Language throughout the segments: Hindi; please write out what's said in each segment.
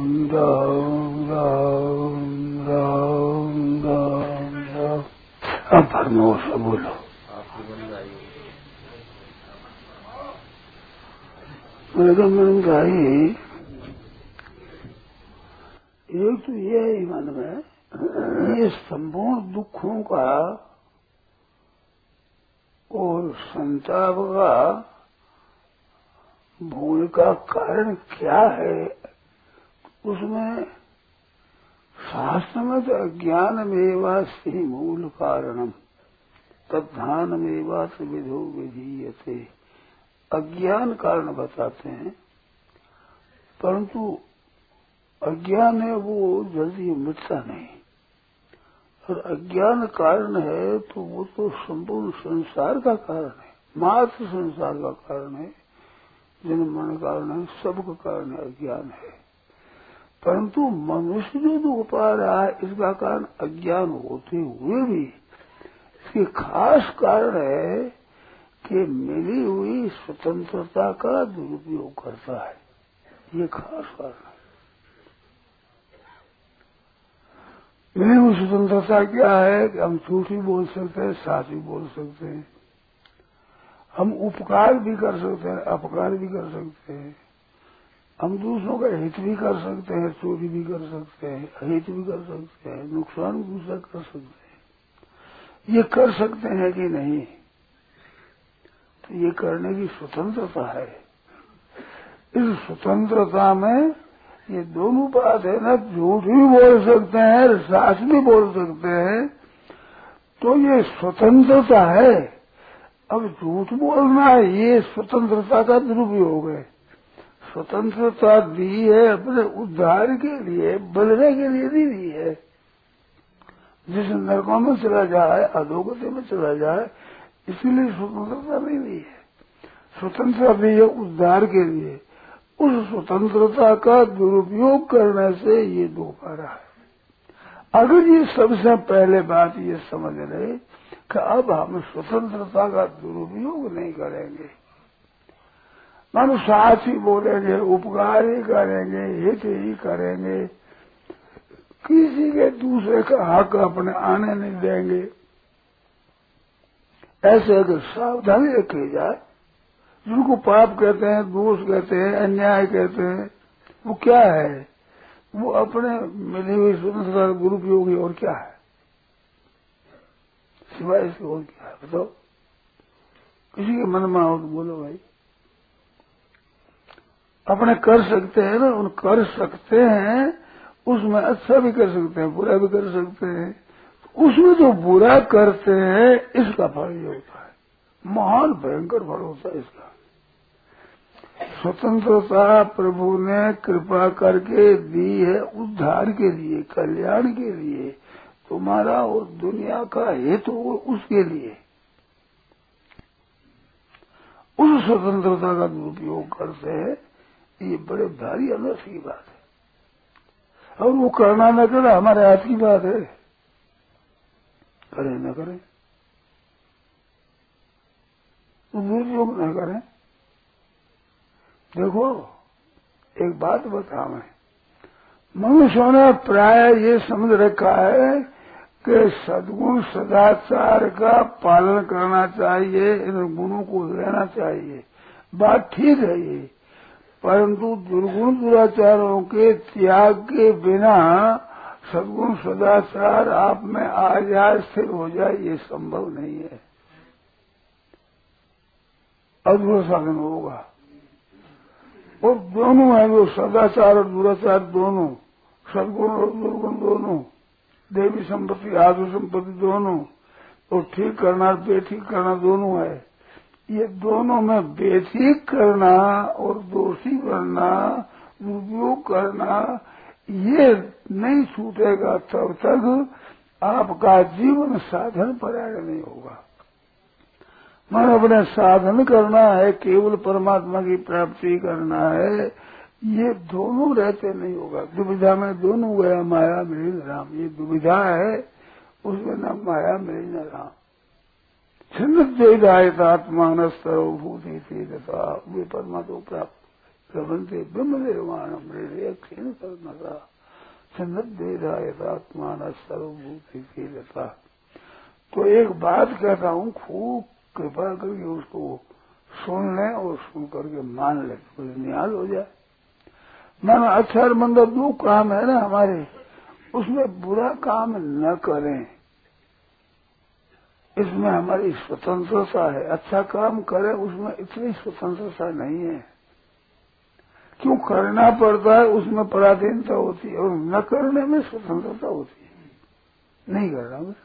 राम राम राम राम राम। अब भरनो से बोलो। मैडम भाई, एक तो ये है मन में, ये संपूर्ण दुखों का और संताप का भूल का कारण क्या है? उसमें शास्त्र में तो अज्ञानमेवास्ति मूल कारणम तद्धानमेवास विधो विधीयते, अज्ञान कारण बताते हैं। परंतु अज्ञान है वो जल्दी मिटता नहीं, और अज्ञान कारण है तो वो तो संपूर्ण संसार का कारण है, मात्र संसार का कारण है, जन्म मरण कारण है, सबका कारण है, अज्ञान है। परंतु मनुष्य जो दुख पा रहा है इसका कारण अज्ञान होते हुए भी इसके खास कारण है कि मिली हुई स्वतंत्रता का दुरुपयोग करता है, ये खास कारण है। मिली हुई स्वतंत्रता क्या है कि हम झूठ भी बोल सकते हैं, सच भी बोल सकते हैं, हम उपकार भी कर सकते हैं, अपकार भी कर सकते हैं, हम दूसरों का हित भी कर सकते हैं, चोरी भी कर सकते हैं, अहित भी कर सकते हैं, नुकसान भी दूसरा कर सकते हैं। ये कर सकते हैं कि नहीं? तो ये करने की स्वतंत्रता है। इस स्वतंत्रता में ये दोनों बात है ना, झूठ भी बोल सकते हैं, सच भी बोल सकते हैं, तो ये स्वतंत्रता है। अब झूठ बोलना ये स्वतंत्रता का दुरुपयोग है। स्वतंत्रता दी है अपने उद्धार के लिए, बदलने के लिए नहीं दी है। जिस नरकों में चला जाए, अधोगति में चला जाए, इसीलिए स्वतंत्रता नहीं दी है। स्वतंत्रता दी है उद्धार के लिए। उस स्वतंत्रता का दुरुपयोग करने से ये दुख आ रहा है। अगर ये सबसे पहले बात ये समझ रहे कि अब हम स्वतंत्रता का दुरुपयोग नहीं करेंगे, मानो साथ ही बोलेंगे, उपकार ही करेंगे, हित ही करेंगे, किसी के दूसरे का हक अपने आने नहीं देंगे, ऐसे अगर सावधानी रखी जाए, जिनको पाप कहते हैं, दोष कहते हैं, अन्याय कहते हैं, वो क्या है? वो अपने मिली हुई स्वतंत्रता का दुरुपयोग ही, और क्या है सिवाय इसके? और क्या है बताओ? किसी के मन में आओ तो बोलो भाई। अपने कर सकते हैं ना, उन कर सकते हैं, उसमें अच्छा भी कर सकते हैं, बुरा भी कर सकते हैं। उसमें जो बुरा करते हैं इसका फल ये होता है, महान भयंकर फल होता है इसका। स्वतंत्रता प्रभु ने कृपा करके दी है उद्धार के लिए, कल्याण के लिए, तुम्हारा और दुनिया का हित हो उसके लिए। उस स्वतंत्रता का दुरुपयोग करते हैं, ये बड़े भारी अनर्थ की बात है। और वो करना न करे हमारे हाथ की बात है, करें न करें, दुरुपयोग न करें। देखो एक बात बता, मैं मनुष्यों ने प्राय ये समझ रखा है कि सद्गुण सदाचार का पालन करना चाहिए, इन गुणों को लेना चाहिए, बात ठीक है ये। परंतु दुर्गुण दुराचारों के त्याग के बिना सद्गुण सदाचार आप में आ जाए, स्थिर हो जाए, ये संभव नहीं है, अद्भुत साधन होगा। और दोनों है, वो सदाचार और दुराचार दोनों, सद्गुण और दुर्गुण दोनों, देवी संपत्ति आदि संपत्ति दोनों, और ठीक करना और बेठीक करना दोनों है। ये दोनों में बेठीक करना और दोषी बनना, दुरुपयोग करना, ये नहीं छूटेगा तब तक आपका जीवन साधन परायण नहीं होगा। मन अपने साधन करना है, केवल परमात्मा की प्राप्ति करना है, ये दोनों रहते नहीं होगा। दुविधा में दोनों गया माया मिली न राम, ये दुविधा है, उसमें न माया मिली न राम। छिन्नद्वैतात्मान सर्वभूति वे परमात्मा प्राप्त। गमनते ब्रह्मदेवानम रे क्षीण कर्मता सन्नद्वेदायतात्मान सर्वभूति कीलता। तो एक बात कहता हूँ, खूब कृपा करके उसको सुन लें और सुन करके मान लें, तो निहाल हो जाए। मानो अच्छा और मंदा दो काम है ना हमारे, उसमें बुरा काम न करें, इसमें हमारी स्वतंत्रता है। अच्छा काम करें उसमें इतनी स्वतंत्रता नहीं है। क्यों करना पड़ता है उसमें पराधीनता होती है, और न करने में स्वतंत्रता होती है। नहीं करना बस,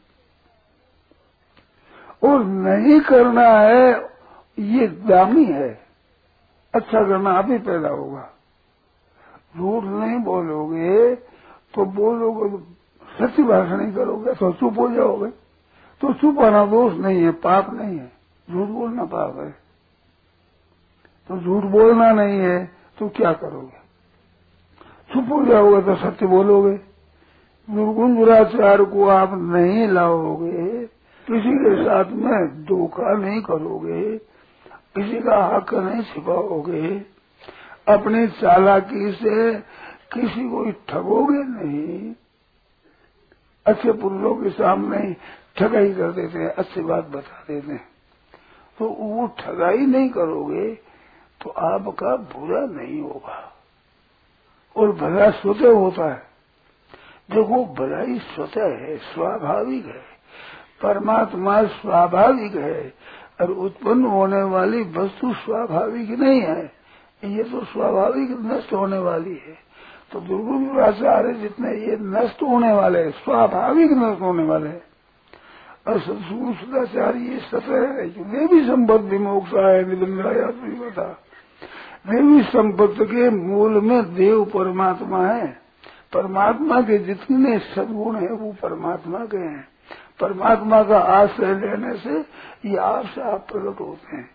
और नहीं करना है ये दामी है। अच्छा करना आप ही पैदा होगा। झूठ नहीं बोलोगे तो बोलोगे, सच्ची भाषा नहीं करोगे तो चुप हो जाओगे। तो चुप होना दोष नहीं है, पाप नहीं है। झूठ बोलना पाप है। तो झूठ बोलना नहीं है तो क्या करोगे? चुप हो जाओगे तो सत्य बोलोगे। दुर्गुण दुराचार को आप नहीं लाओगे, किसी के साथ में धोखा नहीं करोगे, किसी का हक नहीं छिपाओगे, अपनी चालाकी से किसी को ठगोगे नहीं। अच्छे पुरुषों के सामने ठगाई कर देते हैं, अच्छी बात बता देते हैं, तो वो ठगाई नहीं करोगे तो आपका बुरा नहीं होगा। और भला स्वतः होता है। देखो भलाई स्वतः है, स्वाभाविक है। परमात्मा स्वाभाविक है, और उत्पन्न होने वाली वस्तु स्वाभाविक नहीं है। ये तो स्वाभाविक नष्ट होने वाली है। तो दुर्गुण दुराचार जितने ये नष्ट होने वाले हैं, स्वाभाविक नष्ट होने वाले हैं। और सत्सुगुण सदाचार ये सत्य है। देवी संपत्ति मोक्षा है, निबंधाया बता। देवी संपत्ति के मूल में देव परमात्मा है। परमात्मा के जितने सद्गुण है वो परमात्मा के हैं। परमात्मा का आश्रय लेने से ये आपसे आप प्रकट होते हैं।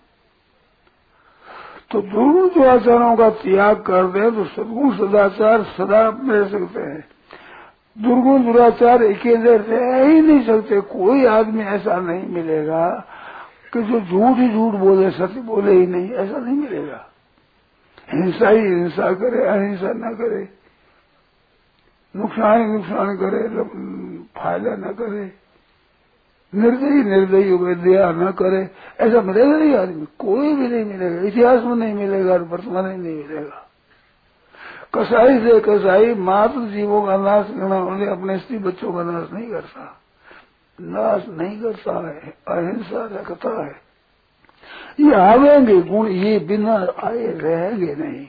तो दुर्गुण दुराचारों का त्याग कर दे तो सद्गुण सदाचार सदा रह सकते हैं। दुर्गुण दुराचार अकेले रह ही नहीं सकते। कोई आदमी ऐसा नहीं मिलेगा कि जो झूठ ही झूठ बोले, सत्य बोले ही नहीं, ऐसा नहीं मिलेगा। हिंसा ही हिंसा करे, अहिंसा न करे, नुकसान ही नुकसान करे, फायदा न करे, निर्दयी निर्दयी हो दया न करे, ऐसा मिलेगा नहीं आदमी। कोई भी नहीं मिलेगा, इतिहास में नहीं मिलेगा और वर्तमान में नहीं मिलेगा। कसाई से कसाई मात्र जीवों का नाश करना, उन्हें अपने स्त्री बच्चों का नाश नहीं करता, नाश नहीं करता है, अहिंसा रखता है। ये आवेंगे गुण, ये बिना आए रहेंगे नहीं।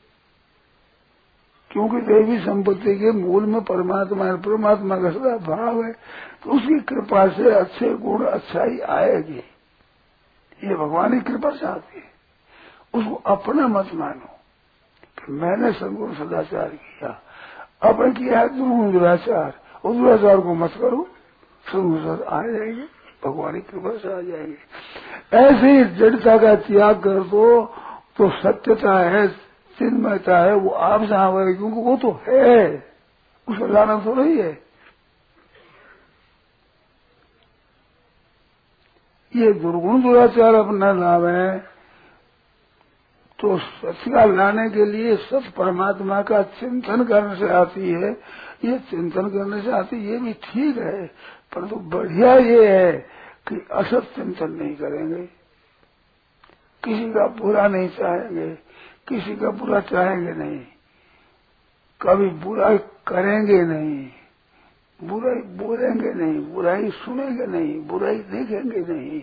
क्योंकि देवी संपत्ति के मूल में परमात्मा है, परमात्मा का सदा भाव है, तो उसकी कृपा से अच्छे गुण अच्छाई आएगी। ये भगवान की कृपा चाहती है। उसको अपना मत मानो कि मैंने सद्गुण सदाचार किया, अपने किया है दुर्गुण दुराचार, उस दुराचार को मत करो, सद्गुण सदाचार आ जाएंगे, भगवान की कृपा से आ जाएंगे। ऐसे ही जड़ता का त्याग कर दो तो सत्यता है, चिन्मयता है, वो आप से आवे, क्योंकि वो तो है, उसको लाना तो नहीं है। ये दुर्गुण दुराचार अपना लावे तो सत्य का लाने के लिए सत परमात्मा का चिंतन करने से आती है। ये चिंतन करने से आती, ये भी ठीक है, परंतु बढ़िया ये है कि असत चिंतन नहीं करेंगे, किसी का बुरा नहीं चाहेंगे, किसी का बुरा चाहेंगे नहीं, कभी बुराई करेंगे नहीं, बुराई बोलेंगे नहीं, बुराई सुनेंगे नहीं, बुराई देखेंगे नहीं।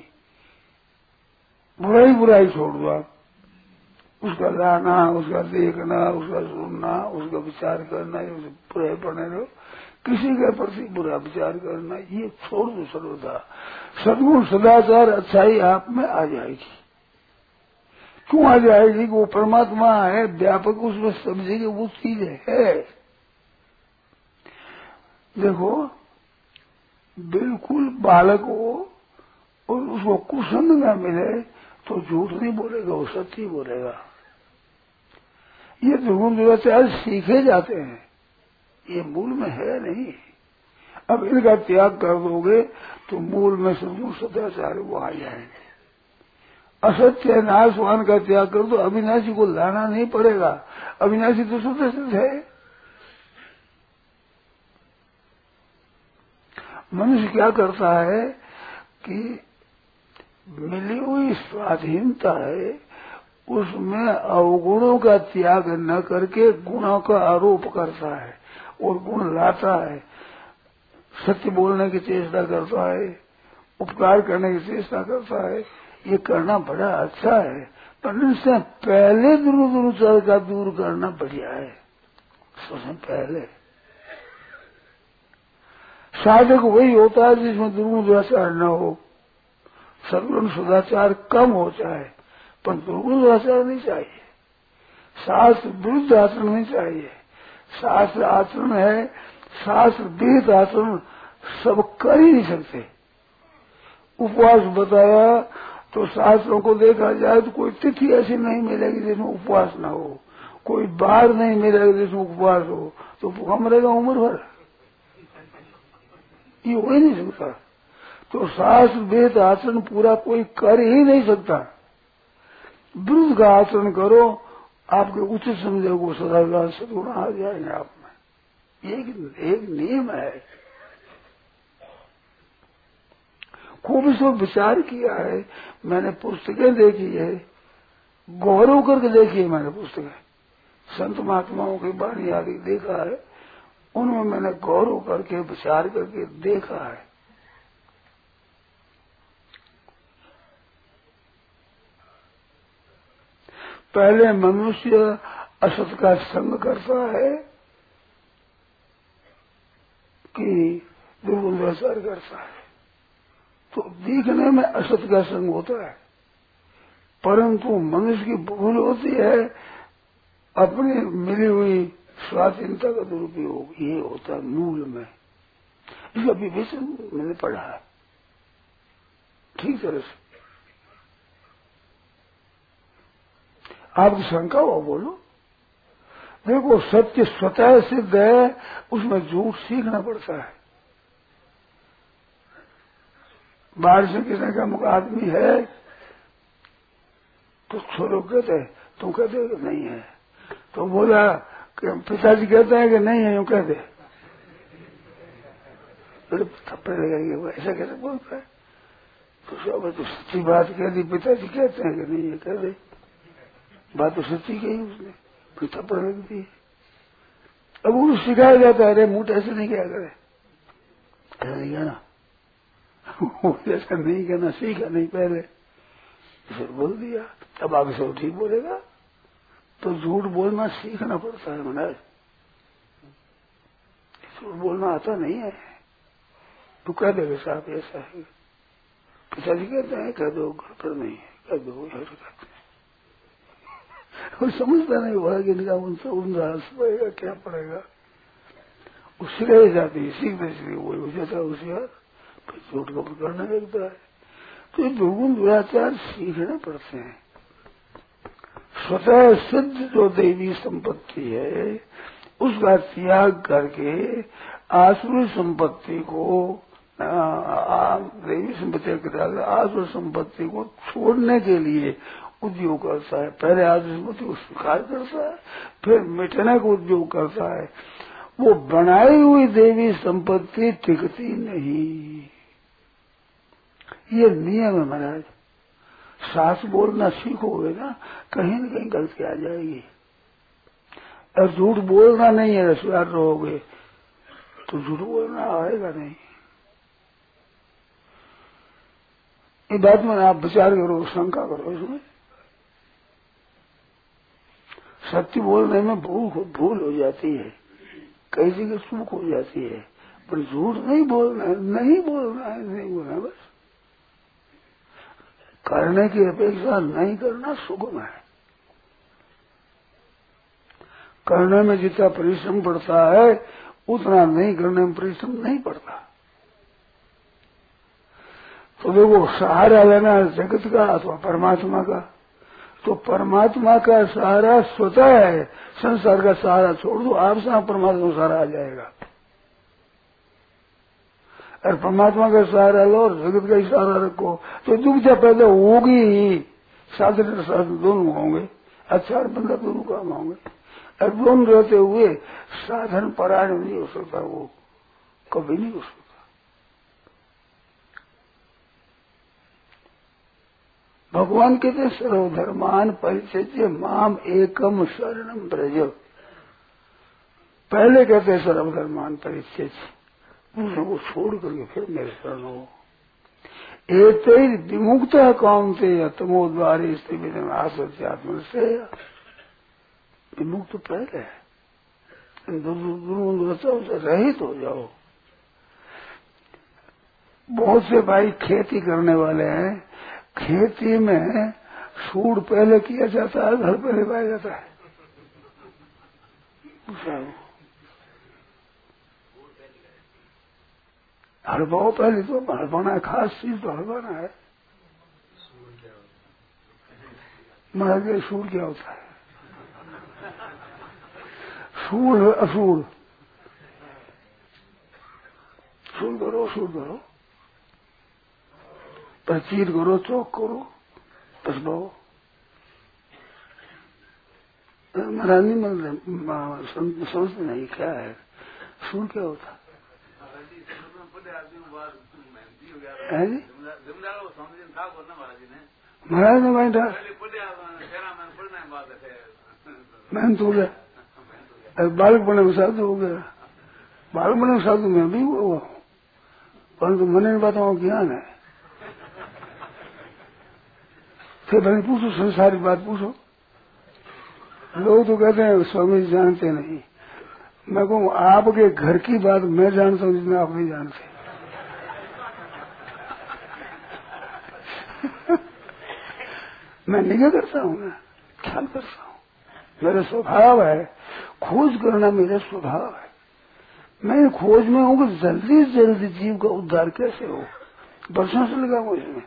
बुराई छोड़ दो आप। उसका लाना, उसका देखना, उसका सुनना, उसका विचार करना, ये बुराई पड़ने दो। किसी के प्रति बुरा विचार करना ये छोड़ दो सर्वदा। सद्गुण सदाचार अच्छाई आप में आ जाएगी। क्यों आ जाएगी? वो परमात्मा है, व्यापक, उसमें समझेगी वो चीज है। देखो बिल्कुल बालक हो और उसको कुसंग न मिले तो झूठ नहीं बोलेगा, वो सत्य बोलेगा। ये दुर्गुण दुराचार सीखे जाते हैं, ये मूल में है नहीं। अब इनका त्याग कर दोगे तो मूल में सद्गुण सदाचार वो आ जाएंगे। असत्य नाशवान का त्याग कर दो, अविनाशी को लाना नहीं पड़ेगा। अविनाशी तो शुद्ध सिद्ध है। मनुष्य क्या करता है कि मिली हुई स्वाधीनता है, उसमें अवगुणों का त्याग न करके गुणों का आरोप करता है और गुण लाता है। सत्य बोलने की चेष्टा करता है, उपकार करने की चेष्टा करता है। ये करना बड़ा अच्छा है, पर इससे पहले दुरुचार का दूर करना बढ़िया है। सबसे पहले साधक वही होता है जिसमें दुर्गुणाचार न हो, सद्गुण सदाचार कम हो जाए, पर दुर्गुणाचार नहीं चाहिए। शास्त्र विरुद्ध आचरण नहीं चाहिए। शास्त्र आचरण है, शास्त्र विहित आचरण सब कर ही नहीं सकते। उपवास बताया तो शास्त्रों को देखा जाए तो कोई तिथि ऐसी नहीं मिलेगी जिसमें उपवास न हो, कोई बार नहीं मिलेगा जिसमें उपवास हो, तो भूखा मरेगा उम्र भर, ये हो ही नहीं सकता। तो शास्त्र वेद आचरण पूरा कोई कर ही नहीं सकता। विरुद्ध का आचरण करो, आपके उचित समझे को सदाचार सद्गुण आ जाएंगे आप में। एक नियम है। खूब इसको विचार किया है, मैंने पुस्तकें देखी है, गौरव करके देखी है मैंने पुस्तकें, संत महात्माओं की वाणी आदि देखा है, उनमें मैंने गौरव करके विचार करके देखा है। पहले मनुष्य असत का संग करता है कि दुर्गुणाचार करता है, तो दिखने में असत का संग होता है, परंतु मनुष्य की भूल होती है अपनी मिली हुई स्वाधीनता का दुरुपयोग। ये होता है मूल में। इसका विवेचन मैंने पढ़ा है ठीक तरह से। आपकी शंका हो बोलो। देखो सत्य स्वतः सिद्ध है, उसमें झूठ सीखना पड़ता है। बाहर से किसी का मुख आदमी है तो छोरो कहते हैं, तुम कहते हो कि नहीं है, तो बोला कि पिताजी कहते हैं कि नहीं है, यूं कहते थप्पड़ लगाएंगे, वो ऐसा कैसे बोलता है। तो सब तो सच्ची बात कह दी, पिताजी कहते हैं कि नहीं है, कह दे, बात तो सच्ची कही उसने, फिर थप्पड़ लग दी। अब वो सिखाया जाता है, अरे मुंह ऐसे नहीं क्या करे, ऐसा नहीं कहना, ऐसा नहीं कहना, सीखा नहीं पहले, फिर बोल दिया। अब आगे से ठीक बोलेगा, तो झूठ बोलना सीखना पड़ता है महाराज। झूठ बोलना आता नहीं है, तो कह देगा साहब ऐसा है, पिताजी कहते हैं कह दो, घर पर नहीं है कह दो, ऐसे कहते हैं। वो समझता नहीं हुआ कि इनका उनका पड़ेगा क्या पड़ेगा, वो सिखाई जाती है, सीखते सीखते वही हो जाता है होशियार, फिर झूठ को पकड़ने लगता है। तो ये दुर्गुण दुराचार सीखने पड़ते हैं। स्वतः सिद्ध जो देवी संपत्ति है उसका त्याग करके आसुरी संपत्ति को, देवी संपत्ति के आसुरी संपत्ति को छोड़ने के लिए उद्योग करता है। पहले आसुरी संपत्ति को स्वीकार करता है, फिर मिटने का उद्योग करता है। वो बनाई हुई देवी संपत्ति टिकती नहीं, ये नियम है महाराज। सास बोलना सीखोगे ना, कहीं न कहीं गलती आ जाएगी। और झूठ बोलना नहीं है, रसवार रहोगे तो झूठ बोलना आएगा नहीं। ये बात में आप विचार करो, शंका करो इसमें। सत्य बोलने में भूल हो जाती है, कई जगह चूक हो जाती है, पर झूठ नहीं बोलना है, नहीं बोलना है, नहीं बोलना बस। करने की अपेक्षा नहीं करना सुगम है। करने में जितना परिश्रम पड़ता है उतना नहीं करने में परिश्रम नहीं पड़ता। तो देखो सहारा लेना है जगत का अथवा परमात्मा का, तो परमात्मा का सहारा स्वतः है। संसार का सहारा छोड़ दो, आप से परमात्मा सहारा आ जाएगा। और परमात्मा का सहारा लो और जगत का ही सहारा रखो तो दुविधा पैदा होगी ही। साधन और साधन दोनों होंगे, अच्छा और बंदा दोनों काम होंगे। और दोनों रहते हुए साधन परायण नहीं हो सकता, वो कभी नहीं हो सकता। भगवान कहते सर्वधर्मान परित्यज्य माम एकम शरणम ब्रज। पहले कहते सर्वधर्मान परित्यज्य, उसको छोड़ करके फिर मेरे शरण हो। एक विमुक्त कामते तमोद्वारे स्थित आत्म से विमुक्त पहले है, रहित हो जाओ। बहुत से भाई खेती करने वाले हैं, खेती में सूड़ पहले किया जाता है, घर पहले पाया जाता है। हड़बाओ पहले, तो हड़बाना है, खास चीज तो हड़बाना है। महाराज सूड़ क्या होता है? सूड़ असूड़, सूड़ करो, प्रचीर करो, चौक करो, पसबाओ। महाराज नहीं समझते नहीं क्या है सूड़ क्या होता है जी? महाराज ने बैठा मैं तो बालक बने में साधु हो गया, बालक बने में साधु में भी हुआ, परंतु मैंने बताऊँ ज्ञान है। फिर भले पूछो, संसारी बात पूछो। लोग तो कहते हैं स्वामी जी जानते नहीं। मैं कहूँ आपके घर की बात मैं जानता हूँ जितना आप नहीं जानते। मैं निगाह करता हूँ, मैं ख्याल करता हूँ, मेरा स्वभाव है खोज करना, मेरा स्वभाव है। मैं खोज में हूँ कि जल्दी से जल्दी जीव का उद्धार कैसे हो। वर्षों से लगा हूँ इसमें,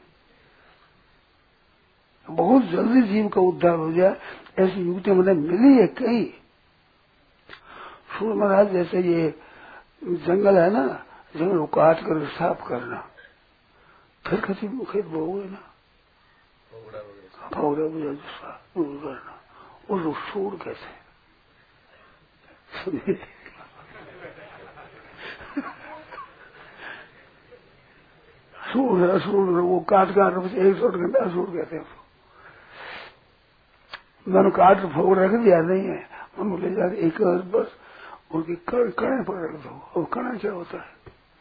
बहुत जल्दी जीव का उद्धार हो जाए ऐसी युक्ति मुझे मिली है कई। सूर्य महाराज जैसे ये जंगल है ना, जंगल को काट कर साफ करना, फिर खेती खेत बोगे ना, फावड़ा करना, उसको सूर कैसे सूर असूर, वो काट एक 100 घंटे असूर कहते हैं। मैंने काट फोड़ रख दिया नहीं है, हम ले जाकर एक बस उनकी कड़े पर रख दो। और कड़ा क्या होता है?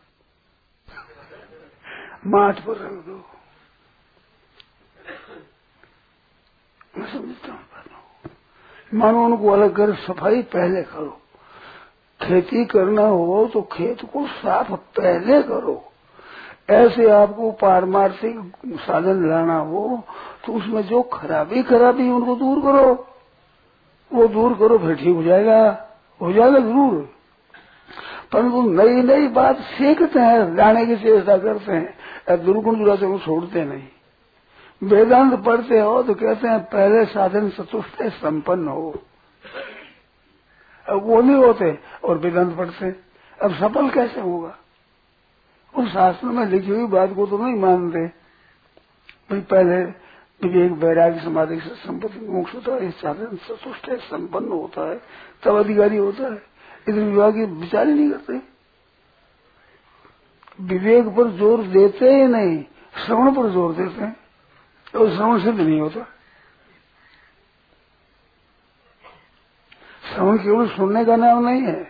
माठ पर रख दो। मैं समझता हूँ, मानो उनको अलग कर सफाई पहले करो। खेती करना हो तो खेत को साफ पहले करो। ऐसे आपको पारमार्थिक साधन लाना हो तो उसमें जो खराबी उनको दूर करो, वो दूर करो, फिर ठीक हो जाएगा जरूर। परंतु नई नई बात सीखते हैं, लाने की चेष्टा करते हैं, दुर्गुण दुराचार को छोड़ते नहीं। वेदांत पढ़ते हो तो कहते हैं पहले साधन चतुष्टय संपन्न हो, अब वो नहीं होते और वेदांत पढ़ते, अब सफल कैसे होगा? उस शास्त्र में लिखी हुई बात को तो नहीं मानते भाई। पहले विवेक वैराग्य समाधि से संपत्ति मोक्ष होता है, इस साधन चतुष्ट संपन्न होता है तब अधिकारी होता है। इधर विवाह की विचार ही नहीं करते, विवेक पर जोर देते ही नहीं, श्रवण पर जोर देते हैं, तो श्रवण सिद्ध नहीं होता। श्रवण केवल सुनने का नाम नहीं है,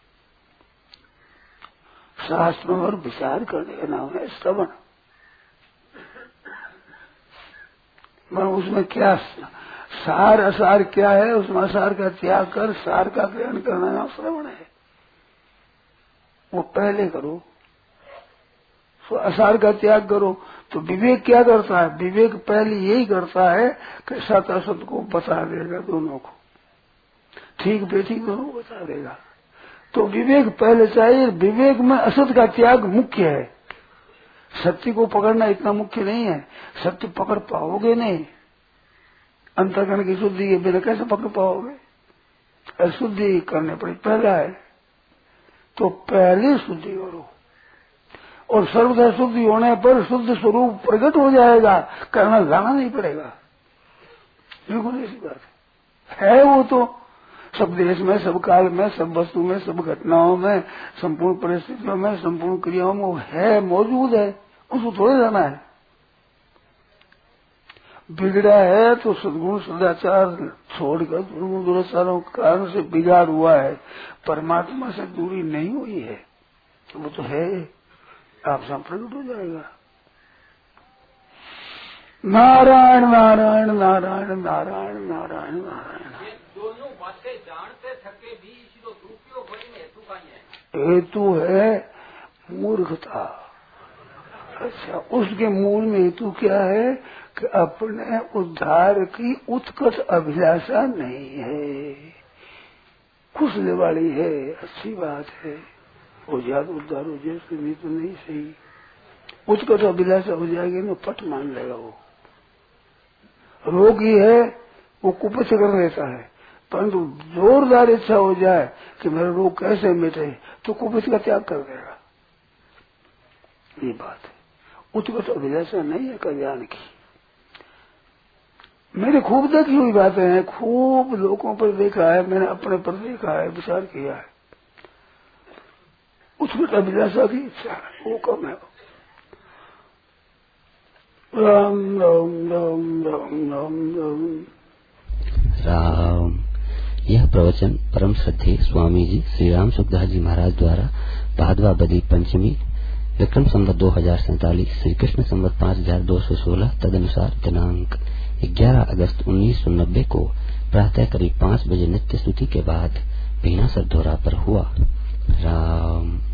शास्त्रों पर विचार करने का नाम है श्रवण। मैं उसमें क्या सार असार क्या है, उसमें असार का त्याग कर सार का ग्रहण करना नाम श्रवण है। वो पहले करो, तो असार का त्याग करो। तो विवेक क्या करता है? विवेक पहले यही करता है कि सत असत को बता देगा, दोनों को ठीक बेठीक दोनों को बता देगा। तो विवेक पहले चाहिए। विवेक में असत का त्याग मुख्य है, सत्य को पकड़ना इतना मुख्य नहीं है। सत्य पकड़ पाओगे नहीं, अंतःकरण की शुद्धि के बिना कैसे पकड़ पाओगे? अशुद्धि करने पड़े पहला है, तो पहले शुद्धि करो और सर्वथा शुद्धि होने पर शुद्ध स्वरूप प्रकट हो जाएगा, करना लाना नहीं पड़ेगा। बिल्कुल ऐसी बात है वो तो सब देश में, सब काल में, सब वस्तु में, सब घटनाओं में, संपूर्ण परिस्थितियों में, संपूर्ण क्रियाओं में वो है, मौजूद है, उसको थोड़े जाना है। बिगड़ा है तो सद्गुण सदाचार छोड़कर दुर्गुण दुराचारों के कारण से बिगाड़ हुआ है, परमात्मा से दूरी नहीं हुई है, तो वो तो है, आप सब प्रकट हो जाएगा। नारायण नारायण नारायण नारायण नारायण नारायण। ये दोनों बातें जानते थके भी इसको दुरुपयोग होने में हेतु का है। हेतु है मूर्खता। अच्छा, उसके मूल में हेतु क्या है कि अपने उद्धार की उत्कट अभिलाषा नहीं है, खुशले वाली है, अच्छी बात है, हो जाए तो उद्धार हो जाए, नहीं तो नहीं सही। उत्कट अभिलाषा हो जाएगी ना पट मान लेगा वो। रोगी है वो कुपित कर लेता है, परंतु जोरदार इच्छा हो जाए कि मेरा रोग कैसे मिटे तो कुपित का त्याग कर देगा। ये बात है, उत्कट अभिलाषा नहीं है कल्याण की। मेरी खूब देखी हुई बातें हैं, खूब लोगों पर देखा है, मैंने अपने पर देखा है, विचार किया है। उत्कट अभिलाषा की इच्छा है वो कम है। राम राम राम राम राम राम राम। यह प्रवचन परम श्रद्धेय स्वामी जी श्री राम सुखदास जी महाराज द्वारा भादवा बदी पंचमी विक्रम संवत 2047 श्री कृष्ण संवत 5216 तदनुसार दिनांक 11 अगस्त 1990 को प्रातः करीब 5 बजे नित्य स्तुति के बाद भीना सरधोरा पर हुआ। राम।